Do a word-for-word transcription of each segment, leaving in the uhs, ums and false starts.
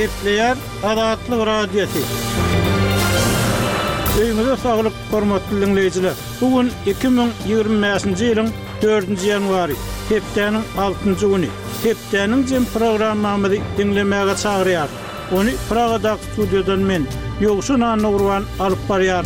Hepleyer Adatlyk radiosu. Öýüňize saglyk, hormatly dinleýijiler. Bugün iki bin ýygrimi beşinji ýylyň dördünji ýanwary, hepdeniň altynjy güni. Hepdeniň jem programmamyzy dinlemäge çagyrýar. Onu Pragada studiodan men Ýogşun Anurwan alyp barýar.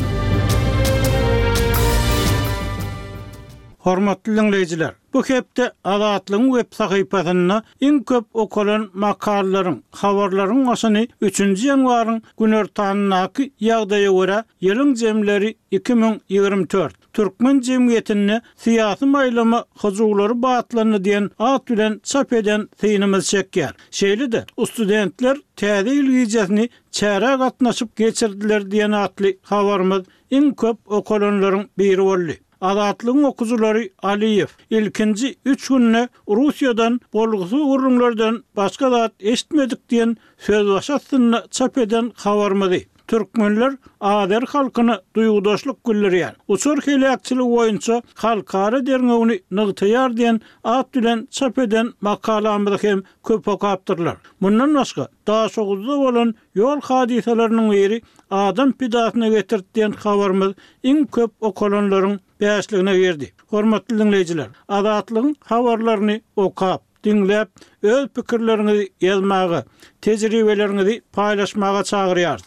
Hormatly dinleýijiler, bu hepde Adatlyň web sahypasyna iň köp okulan makalalaryň, habarlaryň aşyny üçünji ýanwaryň günertanynaky ýagdaýa görä ýylyň jemleri iki bin ýygrimi dört. Türkmen jemgyýetine syýasy maýlama huzurlary batlanyny diýen at bilen çap eden synymyz çekýär. Şeýle-de studentler täze ýyl gijesini çäre gatnaşyp geçirdiler diýen atly habarymyz iň köp okulanlaryň biri boldy. Adatlyň okuzulary Aliyev ilkinji üç günne Russiýadan bolgusy urunlardan başga zat eşitmedik diýen söz başasyny çap eden habarymyzy. Türkmenler Ader halkyny duýgudaşlyk bildirýär. Uçur helakçylyk boýunça halkara derňegini nygtaýar diýen at bilen çap eden makalamyzy hem köp okapdyrlar. Mundan başga daşoguzda bolan ýol hadisalarynyň biri adam pidatyna getirdiýän habarymyz iň köp okulanlaryň beşligine berdi. Hormatly dinleýijiler, Adatlyň habarlaryny okap, dinläp, öz pikirlerinizi ýazmagy, tejribelerini paýlaşmaga çagyrýar.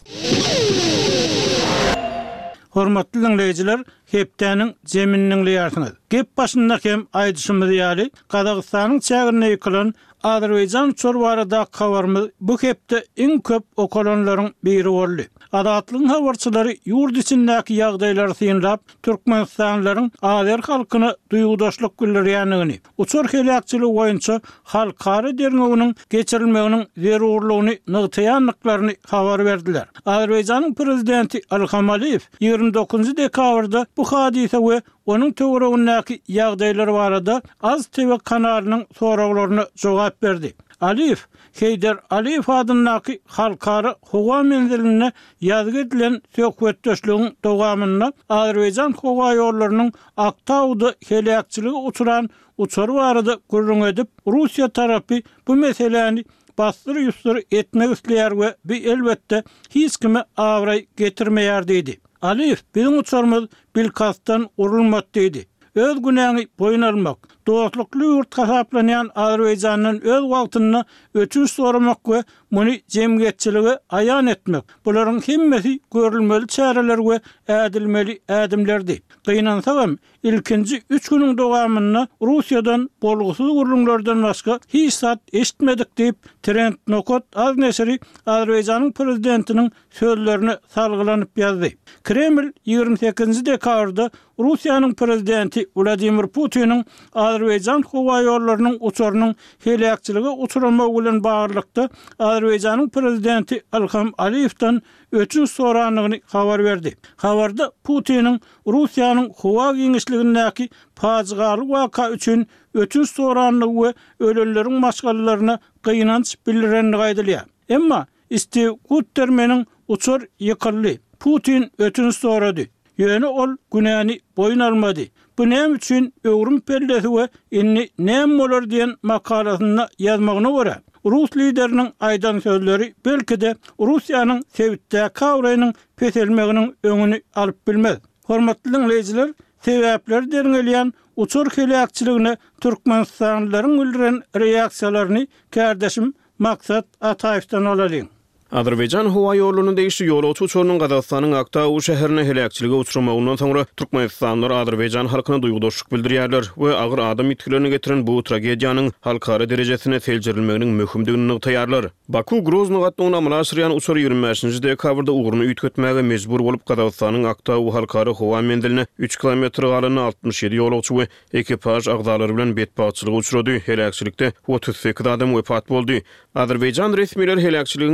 Hormatly dinleýijiler, hepdeniň jeminiň ýartyňyz. Gep başynda hem aýdyşymyz ýaly, Kazakstanyň çägirine ýykylan Azerbaýjan çorbarada habarymyz bu hepde iň köp okulanlaryň biri boldy. Adatlyň habarçylary ýurt içindäki ýagdaýlary synlap, türkmenistanylaryň Azer halkyny duýgudaşlyk bildirýändigini, uçur helakçylyk boýunça halkara derňeginiň geçirilmeginiň zerurlygyny nygtaýanlyklaryny habar berdiler. Azerbaýjanyň prezidenti Ilham Aliyev ýygrimi dokuzunji dekabrda bu hadise we onun töweregindäki ýagdaýlar barada Az T V kanalynyň soraglaryna jogap berdi. Aliyev, Heydar Aliyev adynyňky halkara howa menziline ýazgy edilen söhbetdeşligiň dowamyna Azerbaýjan howa ýollarynyň Aktauda helakçylygy uçuran uçur barada gurrun edip Russiýa tarapy bu meseleni basdyr ýusur etmek isleýär we bu elbetde hiç kime awray getirmeýär diýdi. Aliyev, bizim uçurmyz bilkastan urulmat diýdi. Öz günäni boyun almak, dostlukly ýurt hasaplanýan Azerbaýjanyň öz wagtyny öçünç soramak we muny jemgyýetçiligi aýan etmek. Bularyň hemmesi görülmeli çäreler we ädilmeli ädimlerdi. Gynansagam ilkinji üç güniň dowamyna Russiýadan bolgusy urunlardan başga hiç zat eşitmedik diýip Trend Nokot az nesri Azerbaýjanyň prezidentiniň sözlerini salgylanyp ýazdy. Kreml ýygrimi sekizinji dekabrda Russiýanyň prezidenti Vladimir Putin'in Azerbaýjan howa ýollarynyň uçurynyň helakçylygy uçurulmagy bilen baglykda Azerbaýjanyň prezidenti Ilham Aliyevden öçünç soranlygyny habar berdi. Habarda Putin'in Russiýanyň howa giňişligindäki paýgaly waka üçin öçünç soranlygy we ölenleriň maşgallalaryna gynanç bildirenligi aýdylýar. Emma Steve Guttermaniň uçur ýykyldy. Putin öçünç sorady. Ýöne ol günäni boyun almady. Bu näme üçin öwrüm pellesi we inni näme bolar diýen makalasyny ýazmagyna görä. Rus lideriniň aýdan sözleri belki-de Russiýanyň sevitde kawraýynyň peselmeginiň öňüni alyp bilmez. Hormatly dinleýijiler, sebäpler derňelýän uçur helakçylygyny türkmenistanlylaryň bildiren reaksiýalaryny kärdeşim Maksat Ataýevden alalım. Azerbaýjan howa ýolunyň değişi ýolagçy uçurynyň Kazakstanyň Aktau şäherine helakçylygy uçurmagynyň soňra türkmenistanlylar Azerbaýjan halkyna duýgudaşlyk bildirýärler we agyr adam itkilerini getiren bu tragediýanyň halkara derejesine seljirilmeginiň möhümdigini nygtaýarlar. Baku Grozny gatnagyna amallaşdyrýan uçur ýygrimi beşinji dekabrda uguruny üýtgetmäge mejbur bolup Kazakstanyň Aktau halkara howa menziline üç kilometr galyny altymyş ýedi ýolagçy we ekipaj agdalary bilen betbaçylygy uçurady. Helakçylykda otuz sekiz adam wepat boldy. Azerbaýjan resmiler helakçylygyň ýygyny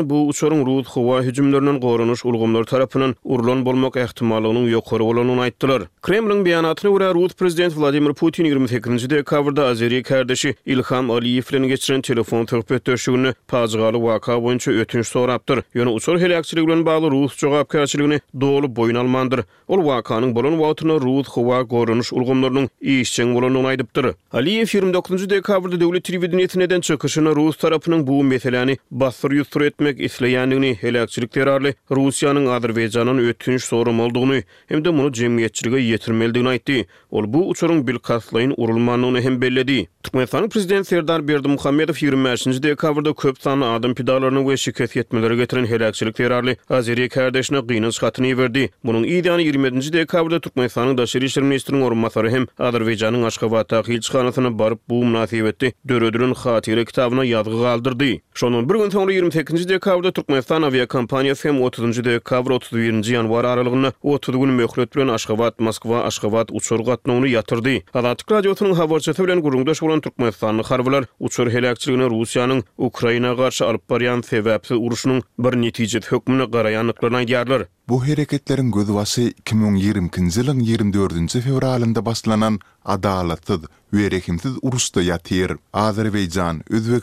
bu uçurun Rus hava hüjümlerinden gorunuş ulgamlar tarapынан urulan bolmak ähtimallygynyň ýokary bolanyny aýtdylar. Kremlin beýanatyna görä Rus prezident Vladimir Putin ýygrimi sekizinji dekabrda Azeriýa kardeşi İlham Aliýew bilen geçiren telefon töhbet döşügini pajgaly waka boýunça ötünç sorapdyr. Ýöne uçur helakçyligi bilen bagly Rus jogapkärçiligini dolu boyun almandyr. Ol wakanyň bolan wagtyna Rus hava gorunuş ulgamlarynyň işçiň bolanyny aýdypdyr. Aliýew ýygrimi dokuzyňjy dekabrda döwlet telewizionynyň çykyşyna Rus tarapynyň bu meseleni basdyr ýüztür etmek isleýändigini, helakçylyk terörli Russiýanyň Azerbaýjanyň ötünç sorum boldugyny hemde muny jemgyýetçilige ýetirmeldigini aýtdy. Ol bu uçuryň bilkaslaýyn urulmanyny hem belledi. Türkmenistanyň prezident Serdar Berdimuhammedow ýygrimi beşinji dekabrda köp sanly adam pidalaryny we şikayet etmeleri getiren helakçylyk terörli Azeriýa kardeşine gynanç hatyny berdi. Munyň ýygyny ýygrimiňji dekabrda Türkmenistanyň daşary işler ministriniň orunmasary hem Azerbaýjanyň Aşgabatda elçixanasyna baryp bu münasibetde döredilen hatyra kitabyna ýazgy galdyrdy. Şonun bir gün soňra ýygrimi sekizinji dekabrda Türkmenistan aviakompaniýasy hem otuzunjy dekabr otuz birinji ýanwar aralygyny otuz gün möhlet bilen Aşgabat, Moskwa, Aşgabat uçur gatnawyny ýatyrdy. Azatlyk radiosynyň habarçysy bilen gurulmdaş bolan Türkmenistanly harbylar uçur helakçylygyny Russiýanyň Ukraina garşy alyp barýan sebäpsiz uruşynyň bir netije hökmüne garaýanlyklaryny aýdýarlar. Bu hereketlerin gözbaşy iki ming ýygrimiňji ýylyň ýygrimi dördünji fevralynda başlanan adalatsız we rekimsiz uruşda ýatyr. Azerbaýjan, Özbek